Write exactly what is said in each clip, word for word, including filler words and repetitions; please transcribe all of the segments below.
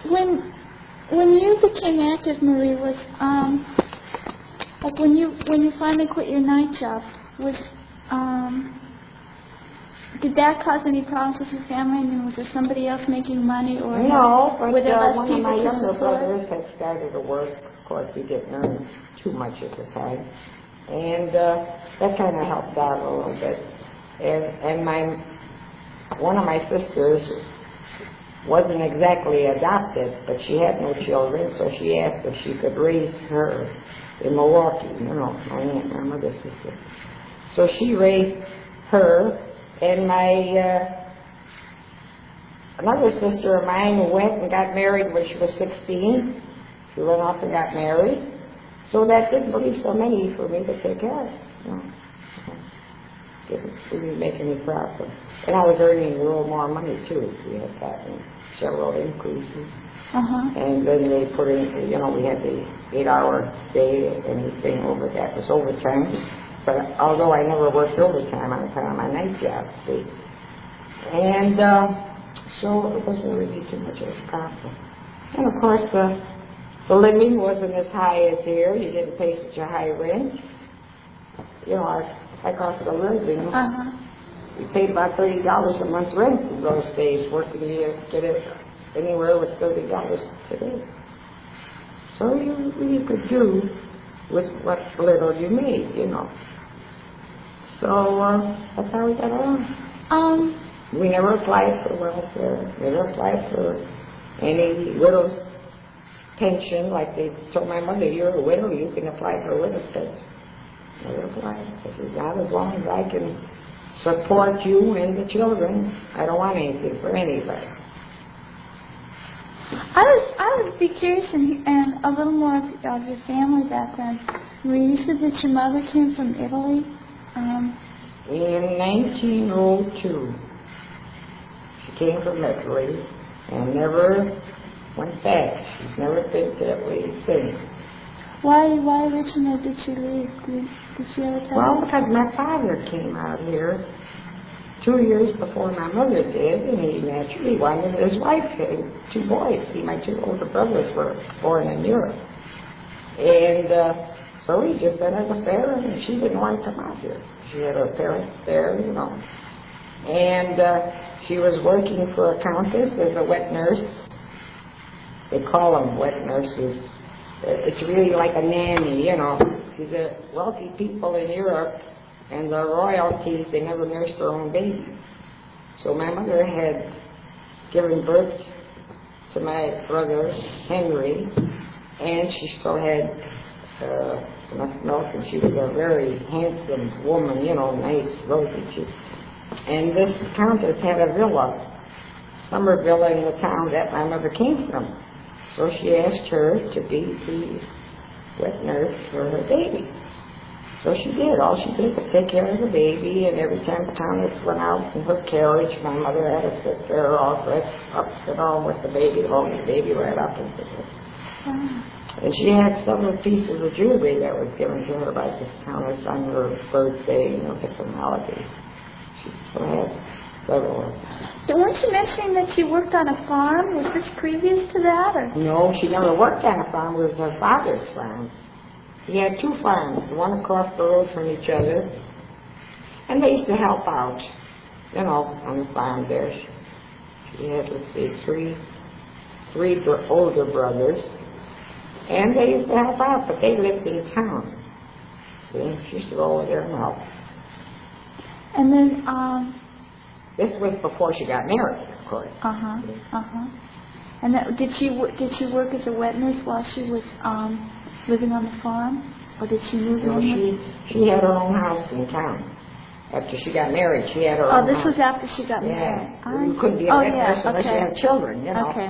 when when you became active, Marie, was um like when you when you finally quit your night job, was um did that cause any problems with your family? I mean, was there somebody else making money, or no? But were there uh, less one of people my to younger support? brothers had started to work. Of course, he didn't earn too much at the time, and uh, that kind of helped out a little bit. And and my one of my sisters wasn't exactly adopted, but she had no children, so she asked if she could raise her in Milwaukee, you know, my aunt, my mother's sister. So she raised her, and my uh, another sister of mine went and got married when she was sixteen. She went off and got married. So that didn't leave so many for me to take care of. You know. Didn't really make any profit. And I was earning a little more money too. We had gotten several increases. Uh-huh. And then they put in, you know, we had the eight-hour day, anything over that was overtime. But although I never worked overtime, I was on my night job, see. And uh, so it wasn't really too much of a profit. And of course, the, the living wasn't as high as here. You didn't pay such a high rent. You know, our, our cost of living, Uh-huh. we paid about thirty dollars a month rent in those days, working to get it anywhere with thirty dollars today. So you really could do with what little you made, you know. So uh, that's how we got along. Um, We never applied for welfare, never applied for any widow's pension, like they told my mother, you're a widow, you can apply for a widow's pension. Never applied. I said, not as long as I can support you and the children. I don't want anything for anybody. I was I would be curious and, and a little more of, of your family background. Marie, you said that your mother came from Italy. Um, In nineteen oh two, she came from Italy and never went back. She's never been to Italy since. why why originally did she leave? Did, did she ever tell Well, you? because my father came out here two years before my mother did, and he naturally wanted his wife and two boys. See, my two older brothers were born in Europe. And uh, so he just sent her the fare, and she didn't want to come out here. She had her parents there, you know. And uh, she was working for a countess as a wet nurse. They call them wet nurses. It's really like a nanny, you know. See, the wealthy people in Europe and the royalties, they never nursed their own babies. So my mother had given birth to my brother, Henry, and she still had uh, enough milk, and she was a very handsome woman, you know, nice, rosy cheek. And this countess had a villa, summer villa in the town that my mother came from. So she asked her to be the wet nurse for her baby. So she did. All she did was take care of the baby, and every time the countess went out in her carriage, my mother had to sit there all dressed up, sit on with the baby, holding the baby right up into it. And she had several pieces of jewelry that was given to her by this countess on her birthday, you know, different holidays. She still had several. So weren't you mentioning that she worked on a farm? Was this previous to that? Or? No, she never worked on a farm. It was her father's farm. He had two farms, one across the road from each other, and they used to help out, you know, on the farm there. She had, let's see, three, three br- older brothers, and they used to help out, but they lived in town. See, she used to go over there and help. And then, um... This was before she got married, of course. Uh-huh, uh-huh. And that, did she w- did she work as a wet nurse while she was um, living on the farm, or did she move No, in? she she had her own house in town. After she got married, she had her Oh, own this house. was after she got Yeah. married. You I couldn't be see. a Oh, wet yeah, nurse unless okay. you had children, you know. Okay.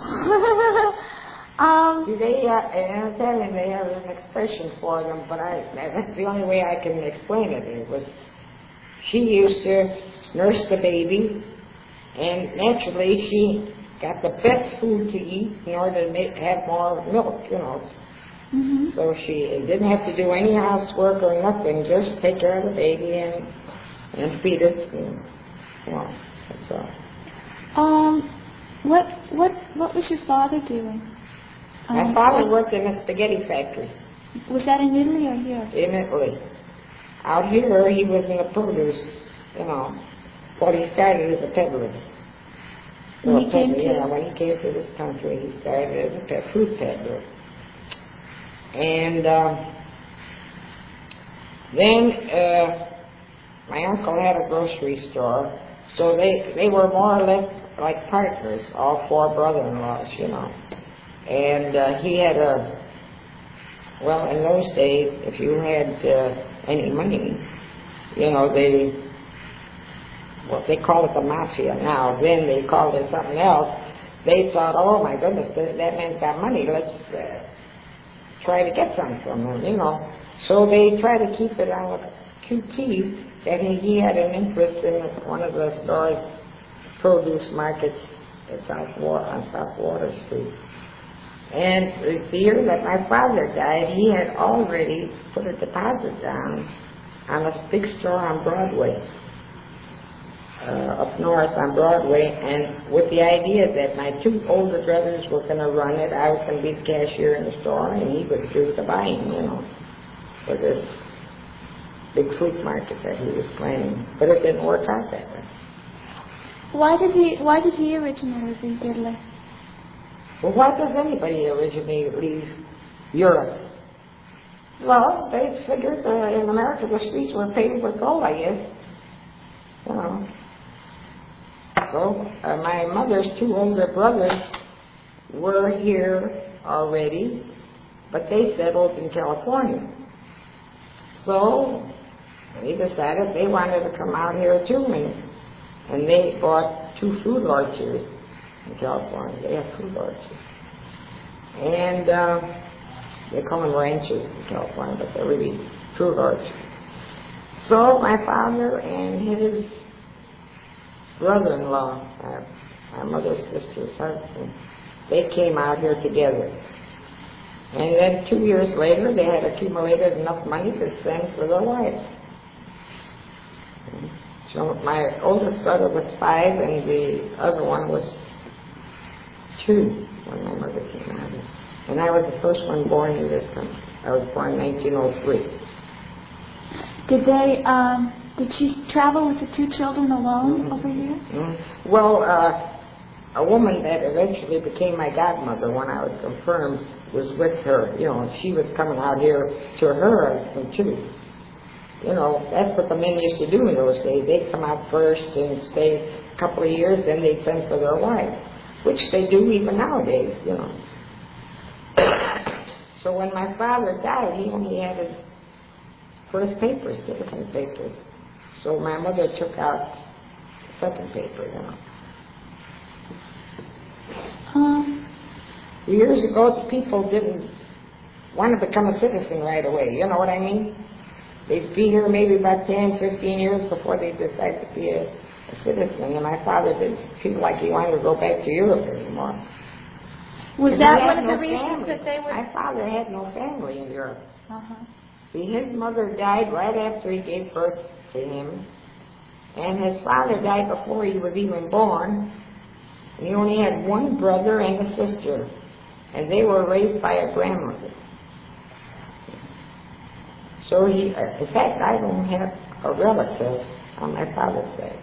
um, See, they, uh, and I'm telling you, they have an expression for them, but I, that's the only way I can explain it. It was, she used to nurse the baby, and naturally she got the best food to eat in order to make, have more milk, you know. mm-hmm. So she didn't have to do any housework or nothing, just take care of the baby and, and feed it, and, you know, that's all. Um, What what what was your father doing? My Um, father what- worked in a spaghetti factory Was that in Italy or here? in Italy. Out here, he was in the produce, you know. Well, he started as a peddler. When Well, he came peddler, to- yeah, when he came to this country, he started as a pet fruit peddler. And um, then uh, my uncle had a grocery store, so they, they were more or less like partners, all four brother-in-laws, you know. And uh, he had a, well, in those days, if you had uh, any money, you know, they, well, they call it the mafia now. Then they called it something else. They thought, oh my goodness, that, that man's got money. Let's uh, try to get some from him, you know. So they try to keep it on a Q T that he, he had an interest in one of the stores, produce markets at South Water, on South Water Street. And the year that my father died, he had already put a deposit down on a big store on Broadway, uh, up north on Broadway, and with the idea that my two older brothers were going to run it, I was going to be the cashier in the store, and he would do the buying, you know, for this big fruit market that he was planning. But it didn't work out that way. Why did he Why did he originally leave Italy? Well, why does anybody originally leave Europe? Well, they figured uh, in America the streets were paved with gold, I guess. You know. So uh, my mother's two older brothers were here already, but they settled in California. So they decided they wanted to come out here too, and, and they bought two fruit orchards in California. They have fruit orchards. And uh, they call them ranches in California, but they're really fruit orchards. So my father and his brother-in-law, uh, my mother's sister's husband, they came out here together. And then two years later, they had accumulated enough money to send for their wives. So my oldest brother was five, and the other one was two when my mother came out here. And I was the first one born in this country. I was born in nineteen oh three. Did they? Um, did she travel with the two children alone mm-hmm. over here? Mm-hmm. Well, uh, a woman that eventually became my godmother when I was confirmed was with her. You know, she was coming out here to her husband too. You know, that's what the men used to do in those days. They'd come out first and stay a couple of years, then they'd send for their wife, which they do even nowadays, you know. So when my father died, he only had his first paper, citizen papers. So my mother took out the second paper, you know. Um, Years ago, the people didn't want to become a citizen right away, you know what I mean? They'd be here maybe about ten, fifteen years before they decide to be a, a citizen. And my father didn't feel like he wanted to go back to Europe anymore. Was And that he one had of the no reasons family. that they were? My father had no family in Europe. Uh-huh. See, his mother died right after he gave birth to him. And his father died before he was even born. And he only had one brother and a sister. And they were raised by a grandmother. So he, uh, in fact, I don't have a relative on my father's side.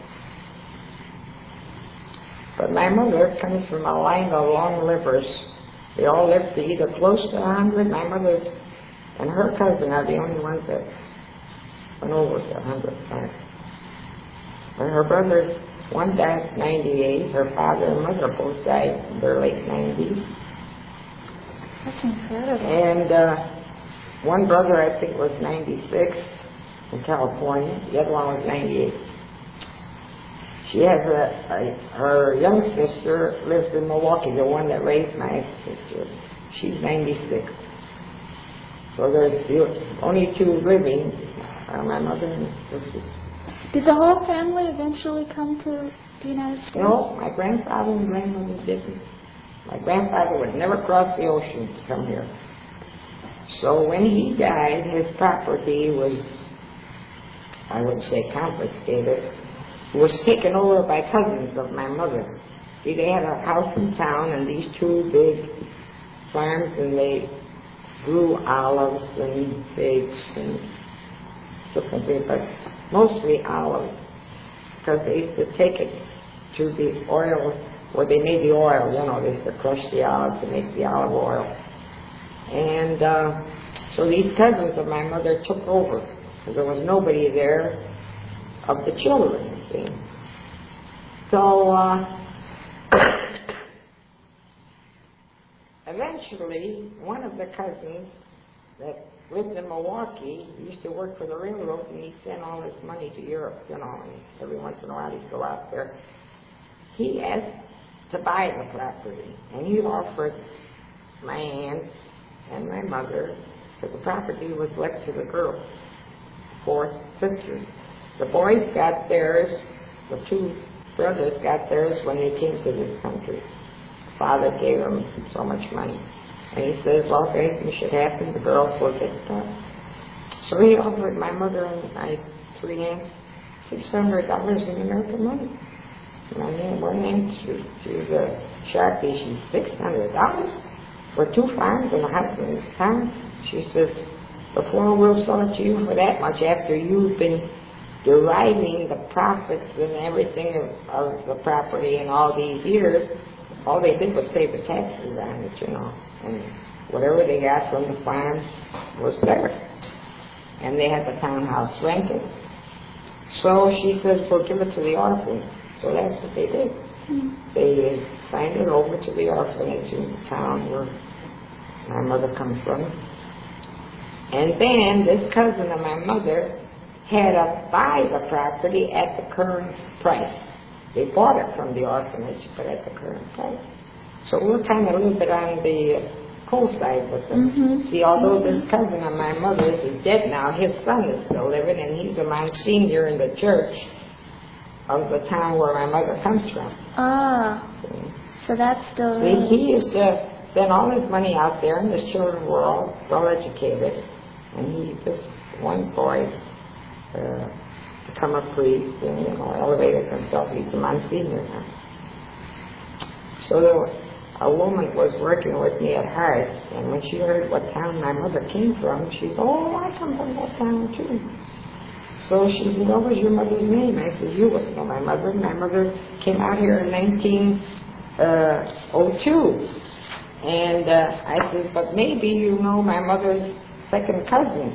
But my mother comes from a line of long livers. They all lived to either close to a hundred. My mother and her cousin are the only ones that went over to a hundred. But her brothers, one died at ninety-eight. Her father and mother both died in their late nineties. That's incredible. And uh, one brother, I think, was ninety-six in California. The other one was ninety-eight. She has a, a, her young sister lives in Milwaukee, the one that raised my sister. She's ninety-six. So there's the only two living are my mother and sister. Did the whole family eventually come to the United States? No, my grandfather and grandmother didn't. My grandfather would never cross the ocean to come here. So when he died, his property was, I wouldn't say confiscated, was taken over by cousins of my mother. See, they had a house in town and these two big farms, and they grew olives and figs and different things, but mostly olives, because they used to take it to the oil, where they made the oil, you know, they used to crush the olives to make the olive oil. And uh, so these cousins of my mother took over, because there was nobody there of the children, you see. So uh, eventually, one of the cousins that lived in Milwaukee, he used to work for the railroad, and he sent all his money to Europe, you know, and every once in a while he'd go out there. He asked to buy the property, and he offered my aunt and my mother, so the property was left to the girls, four sisters. The boys got theirs, the two brothers got theirs when they came to this country. Father gave them so much money. And he says, well, if anything should happen, the girls will get that. So he offered my mother and my three aunts six hundred dollars in American money. My aunt, one aunt, she, she was a Sharpie, she's six hundred dollars for two farms and a house in town. She says, before we'll sell it to you for that much, after you've been deriving the profits and everything of, of the property in all these years, all they did was pay the taxes on it, you know. And whatever they got from the farms was theirs. And they had the townhouse rented. So she says, well, give it to the orphanage. So that's what they did. Mm-hmm. They signed it over to the orphanage in the town where my mother comes from. And then this cousin of my mother had to buy the property at the current price. They bought it from the orphanage, but at the current price. So we're kind of a little bit on the cold side with them. Mm-hmm. See, although mm-hmm. this cousin of my mother's is dead now, his son is still living, and he's a Monsignor in the church of the town where my mother comes from. Ah, see? So that's still... See, he used to spend all his money out there, and his children were all well educated. And he, this one boy, uh, become a priest and, you know, elevated himself. He's a Monsignor now. So there was, a woman was working with me at Hart's, and when she heard what town my mother came from, she said, oh, I come from that town too. So she said, what was your mother's name? I said, you wouldn't know my mother. My mother came out here in nineteen oh two. And uh, I said, but maybe you know my mother's second cousin.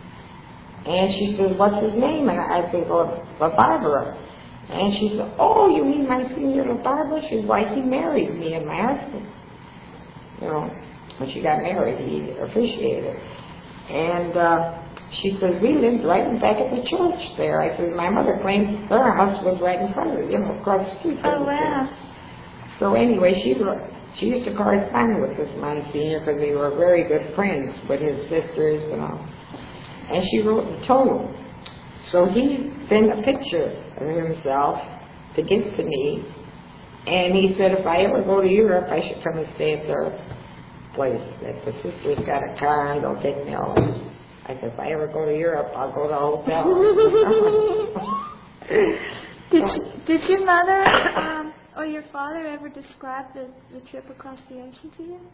And she said, what's his name? And I said, well, La Barbara. And she said, oh, you mean my senior La Barbara? She said, why, he married me and my husband. You know, when she got married, he officiated. And uh, she said, we lived right in back at the church there. I said, my mother claims her house was right in front of her, you know, across the street. Oh, wow. So anyway, she she used to correspond with this Monsignor because they were very good friends with his sisters and all. And she wrote and told him. So he sent a picture of himself to give to me. And he said, if I ever go to Europe, I should come and stay at their place. That the sisters got a car and they'll take me all over. I said, if I ever go to Europe, I'll go to a hotel. did, you, did your mother um, or your father ever describe the, the trip across the ocean to you?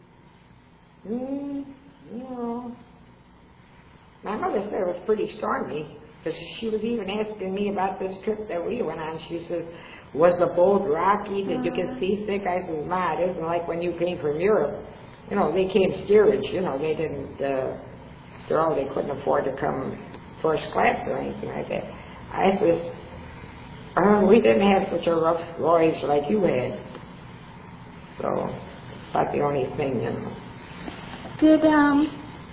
Mm, no. My mother said it was pretty stormy, because she was even asking me about this trip that we went on. She said, was the boat rocky? Did you get seasick? I said, Ma, it isn't like when you came from Europe. You know, they came steerage, you know, they didn't, uh, they're all, they couldn't afford to come first class or anything like that. I said, uh, we didn't have such a rough voyage like you had. So, that's the only thing, you know. Did, um,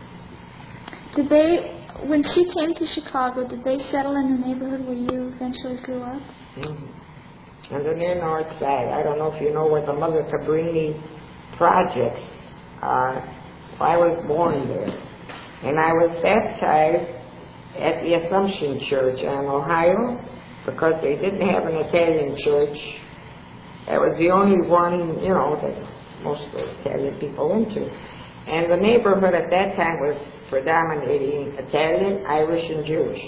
did they, when she came to Chicago, did they settle in the neighborhood where you eventually grew up? Mm-hmm. On the near north side. I don't know if you know where the Mother Cabrini projects are. I was born there. And I was baptized at the Assumption Church in Ohio because they didn't have an Italian church. That was the only one, you know, that most of the Italian people went to. And the neighborhood at that time was predominating Italian, Irish, and Jewish.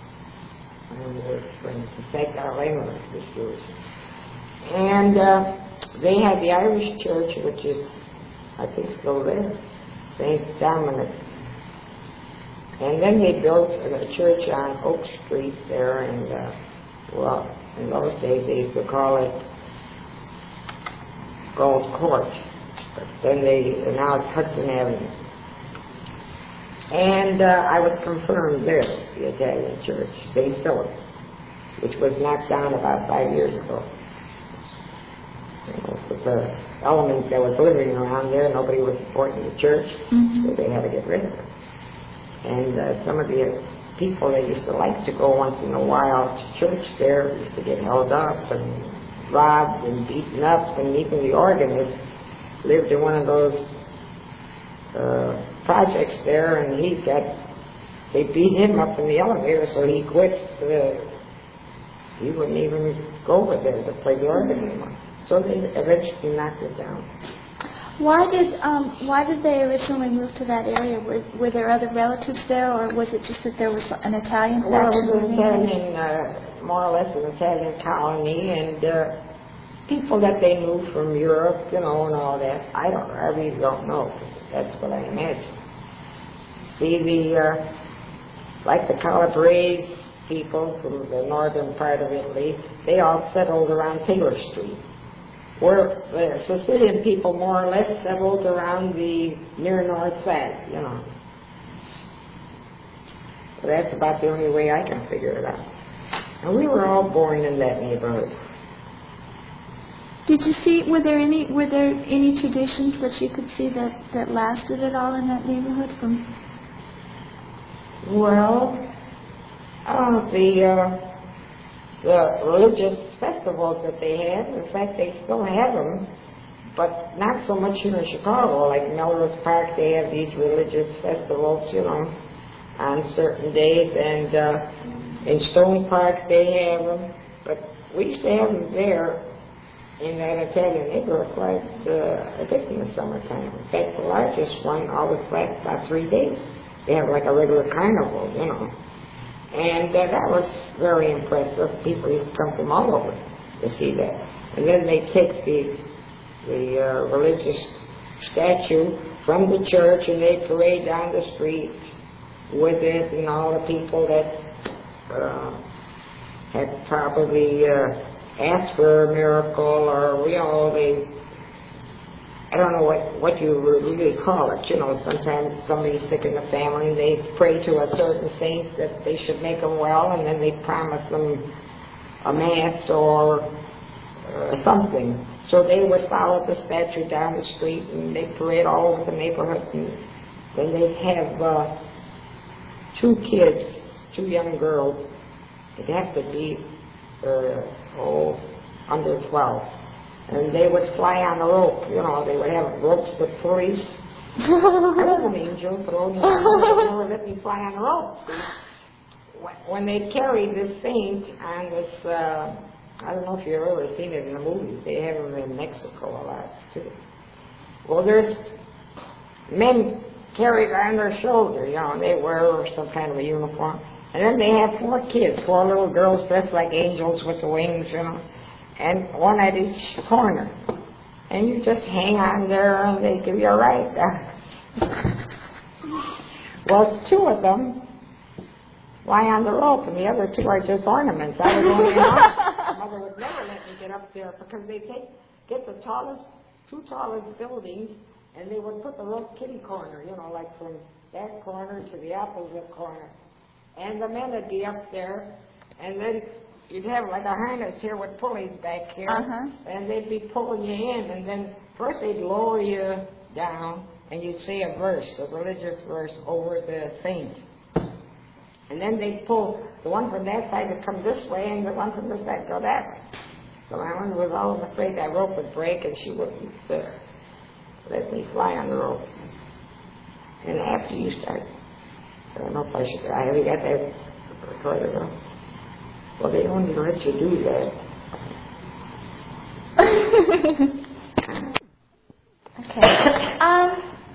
And in fact, our landlord was Jewish. And uh, they had the Irish church, which is, I think, still there, Saint Dominic's. And then they built a church on Oak Street there, and, uh, well, in those days they used to call it Gold Court. But then they, now it's Hudson Avenue. And uh, I was confirmed there, the Italian church, Saint Philip's, which was knocked down about five years ago. You know, with the element that was living around there, nobody was supporting the church, mm-hmm. so they had to get rid of it. And uh, some of the people that used to like to go once in a while to church there used to get held up and robbed and beaten up, and even the organist lived in one of those uh, projects there, and he got, they beat him up in the elevator, so he quit. Uh, he wouldn't even go over there to play the organ anymore. So they eventually knocked it down. Why did um, why did they originally move to that area? Were, were there other relatives there, or was it just that there was an Italian faction? Well, it was an Italian, uh, more or less an Italian colony, and uh, people that they knew from Europe, you know, and all that. I don't, I really don't know. That's what I imagine. See, the uh, like the Calabrese people from the northern part of Italy, they all settled around Taylor Street. Where the Sicilian people more or less settled around the near north side, you know. So that's about the only way I can figure it out. And we were all born in that neighborhood. Did you see, were there any were there any traditions that you could see that, that lasted at all in that neighborhood from? Well, uh, the uh, the religious festivals that they had, in fact, they still have them, but not so much here in Chicago. Like Melrose Park, they have these religious festivals, you know, on certain days, and uh, in Stone Park they have them, but we used to have them there in that Italian neighborhood quite, uh, I think in the summertime. In fact, the largest one always lasts about three days. They have like a regular carnival, you know. And uh, that was very impressive. People used to come from all over to see that. And then they take the, the uh, religious statue from the church and they parade down the street with it, and all the people that uh, had probably uh, asked for a miracle, or, you know, they, I don't know what, what you really call it. You know, sometimes somebody's sick in the family and they pray to a certain saint that they should make them well, and then they promise them a mass or uh, something. So they would follow the statue down the street and they parade all over the neighborhood, and then they'd have uh, two kids, two young girls. It'd have to be, uh, oh, under twelve. And they would fly on a rope, you know, they would have ropes with pulleys. I was an angel, but only never let me fly on a rope. See? When they carried this saint on this, uh, I don't know if you've ever seen it in the movies, they have them in Mexico a lot, too. Well, there's men carried on their shoulder, you know, and they wear some kind of a uniform. And then they have four kids, four little girls dressed like angels with the wings, you know, and one at each corner. And you just hang on there and they give you a ride. Well, two of them lie on the rope and the other two are just ornaments. I was only My mother would never let me get up there because they take get the tallest, two tallest buildings, and they would put the rope kitty corner, you know, like from that corner to the opposite corner. And the men would be up there, and then you'd have like a harness here with pulleys back here, uh-huh. and they'd be pulling you in, and then first they'd lower you down, and you'd say a verse, a religious verse over the saint. And then they'd pull the one from that side would come this way, and the one from this side go that way. So my mother was always afraid that rope would break, and she wouldn't uh, let me fly on the rope. And after you start, I don't know if I should, I have you got that recorded, though? Well, they only let you do that. Okay. Um.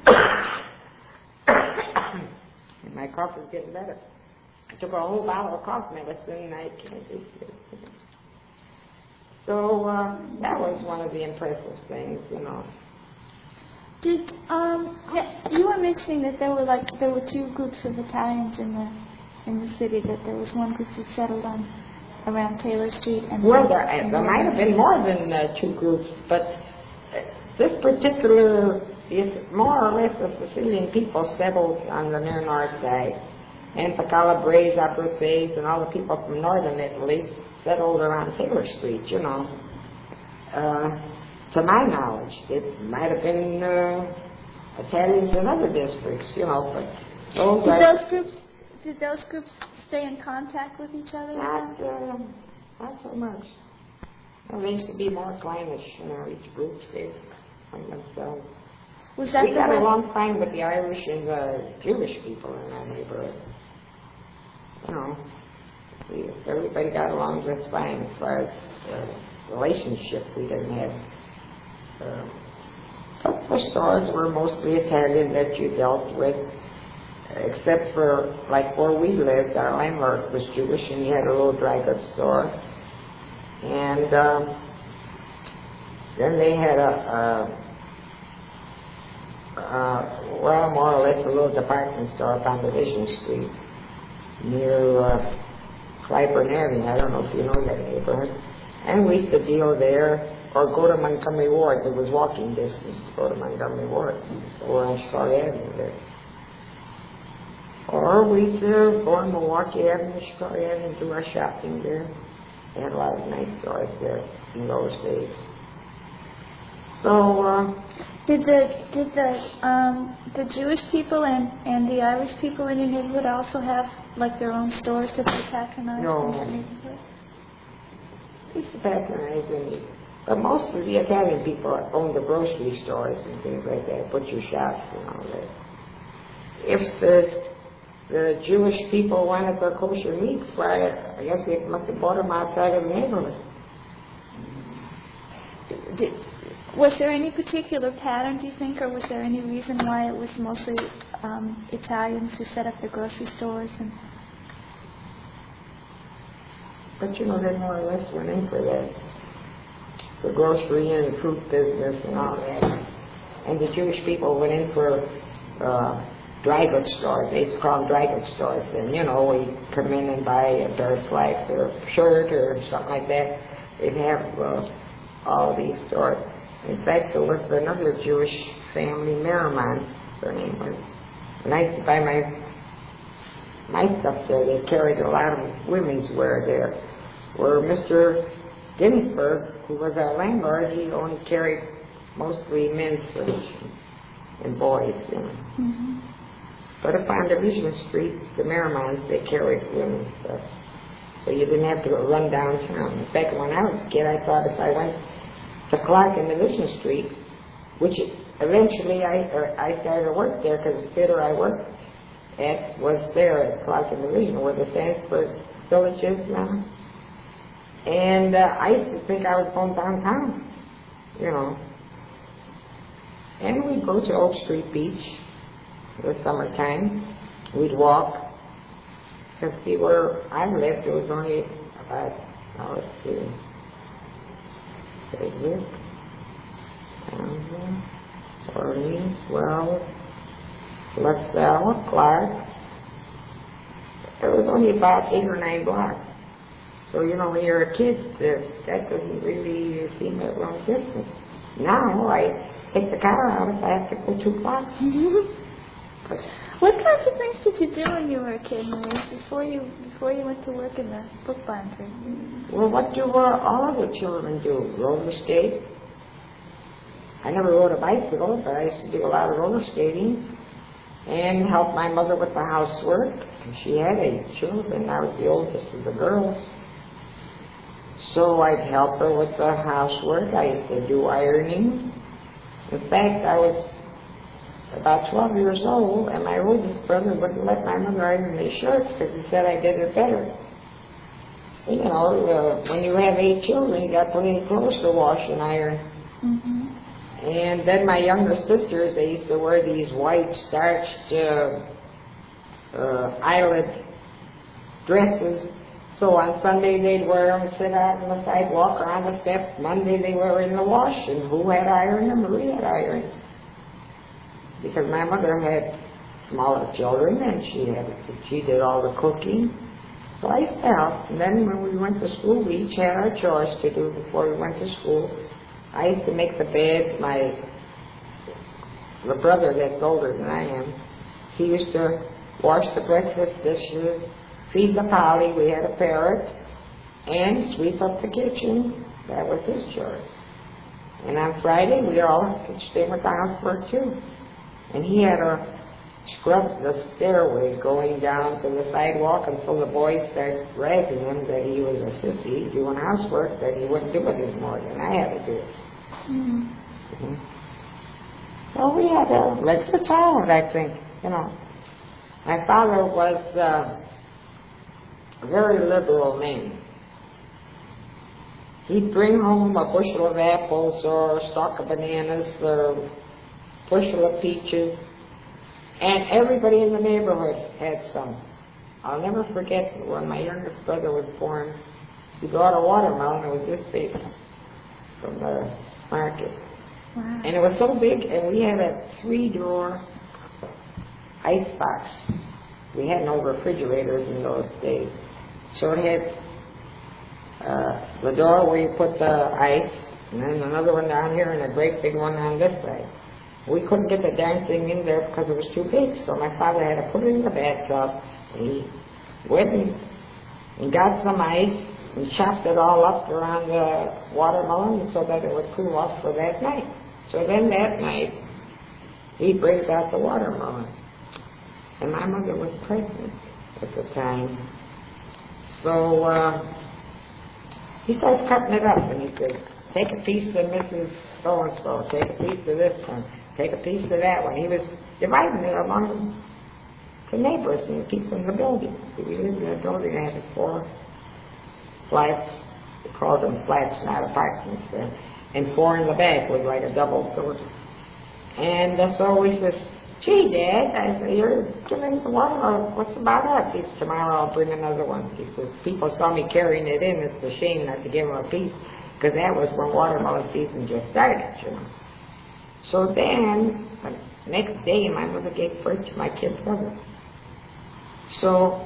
And my cough is getting better. I took a whole bottle of cough medicine and I can't do it. So uh, that was one of the impressive things, you know. Did um yeah, you were mentioning that there were like there were two groups of Italians in the in the city, that there was one group that settled on around Taylor Street and Well, then- there, and there then- might have been more than uh, two groups, but uh, this particular is more or less the Sicilian people settled on the near north side, and the Calabrese, Abruzzese, and all the people from northern Italy settled around Taylor Street, you know. Uh, to my knowledge, it might have been uh, Italians in other districts, you know, but those Did are those groups did those groups stay in contact with each other? not, uh, not so much. Well, they used to be more clannish, you know, each group stayed on themselves. Was that We the got one- along fine with the Irish and the Jewish people in our neighborhood. You know, we, everybody got along just fine as far as uh, relationship. We didn't have. Uh, but the stores were mostly Italian that you dealt with, except for like where we lived. Our landlord was Jewish, and he had a little dry goods store, and um, then they had a. a Uh, well, more or less a little department store up on Division Street near uh, Clyburn Avenue. I don't know if you know that neighborhood. And we used to deal there or go to Montgomery Ward. It was walking distance to go to Montgomery Ward or on Chicago Avenue there. Or we'd uh, go on Milwaukee Avenue, Chicago Avenue, and do our shopping there. They had a lot of nice stores there in those days. So, uh, Did the did the um, the Jewish people and, and the Irish people in your neighborhood also have like their own stores that they patronized No. in that neighborhood? we used to patronize them. But most of the Italian people owned the grocery stores and things like that, butcher shops and all that. If the the Jewish people wanted their kosher meats, why, I guess they must have bought them outside of the neighborhood. Did, was there any particular pattern, do you think, or was there any reason why it was mostly um, Italians who set up the grocery stores? And But you know, they more or less went in for that. The grocery and the fruit business and all that. And the Jewish people went in for uh, dry goods stores. They used to call them dry goods stores. And, you know, we come in and buy a pair of slacks or a shirt or something like that. They'd have uh, all these stores. In fact, there was another Jewish family, Merriman, their name was. And I used to buy my my stuff there. They carried a lot of women's wear there. Where Mister Ginsburg, who was our landlord, he only carried mostly men's furniture and boys, you know. mm-hmm. But up on Division Street, the Merrimans, they carried women's stuff. So you didn't have to run downtown. In fact, when I was a kid, I thought if I went to Clark and Division Street, which eventually I uh, I started to work there because the theater I worked at was there at Clark and Division, where the Sanford Village is now. And uh, I used to think I was going downtown, you know. And we'd go to Oak Street Beach in the summertime. We'd walk. Because see, where I lived, it was only about, oh, let's see, right here, down here, Orleans, Wells, LaSalle, Clark. It was only about eight or nine blocks. So, you know, when you're a kid, that doesn't really seem a long distance. Now, I take the car out if I have to go two blocks. But What kinds of things did you do when you were a kid, Marie, before you before you went to work in the book bindery? Well, what do uh, all of the children do? Roller skate? I never rode a bicycle, but I used to do a lot of roller skating and help my mother with the housework. She had eight children. I was the oldest of the girls. So I'd help her with the housework. I used to do ironing. In fact, I was about twelve years old, and my oldest brother wouldn't let my mother iron his shirts because he said I did it better. So, you know, uh, when you have eight children, you got plenty of clothes to wash and iron. Mm-hmm. And then my younger sisters, they used to wear these white starched uh, uh, eyelet dresses, So on Sunday they'd wear them, sit out on the sidewalk or on the steps. Monday they were in the wash, and who had iron? And Marie had iron. Because my mother had smaller children, and she had she did all the cooking. So I used to help. And then when we went to school, we each had our chores to do before we went to school. I used to make the bed. My the brother that's older than I am, he used to wash the breakfast dishes, feed the potty. We had a parrot, and sweep up the kitchen. That was his chore. And on Friday, we all pitched in with the housework too. And he had to scrub the stairway going down to the sidewalk until the boys started ragging him that he was a sissy doing housework, that he wouldn't do it anymore, and I had to do it. Mm-hmm. Mm-hmm. So we had a regular childhood, I think, you know. My father was uh, a very liberal man. He'd bring home a bushel of apples or a stalk of bananas or a bushel of peaches, and everybody in the neighborhood had some. I'll never forget when my youngest brother was born, he bought a watermelon. It was this big from the market. Wow. And it was so big, and we had a three-drawer ice box. We had no refrigerators in those days. So it had uh, the door where you put the ice, and then another one down here, and a great big one on this side. We couldn't get the darn thing in there because it was too big, so my father had to put it in the bathtub. He went and, and got some ice and chopped it all up around the watermelon so that it would cool off for that night. So then that night, he brings out the watermelon. And my mother was pregnant at the time. So uh, he starts cutting it up, and he said, take a piece of Missus So-and-so, take a piece of this one, take a piece of that one. He was dividing it among the neighbors and the people in the building. We lived in a building that had four flats. We called them flats, not apartments. Then. And four in the back was like a double building. And uh, so we said, gee, Dad, I said, you're giving the watermelon. What's about us? He said, tomorrow I'll bring another one. He says, people saw me carrying it in. It's a shame not to give them a piece, because that was when watermelon season just started, you know. So then, the next day, my mother gave birth to my kid brother. So,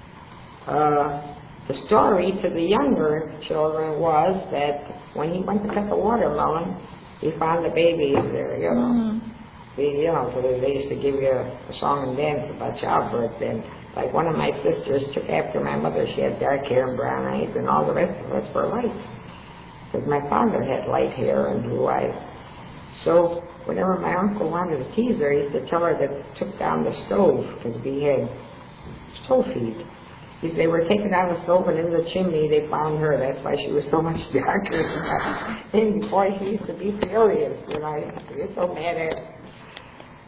uh, the story to the younger children was that when he went to cut the watermelon, he found the baby in there, you know. Mm-hmm. The, you know, so they used to give you a, a song and dance about childbirth. And like one of my sisters took after my mother. She had dark hair and brown eyes, and all the rest of us were light. Because my father had light hair and blue eyes. So whenever my uncle wanted to tease her, he used to tell her that took down the stove, because we had stove heat. If they were taking down the stove and in the chimney, they found her. That's why she was so much darker. And boy, she used to be furious. You know, I used to get so mad at her.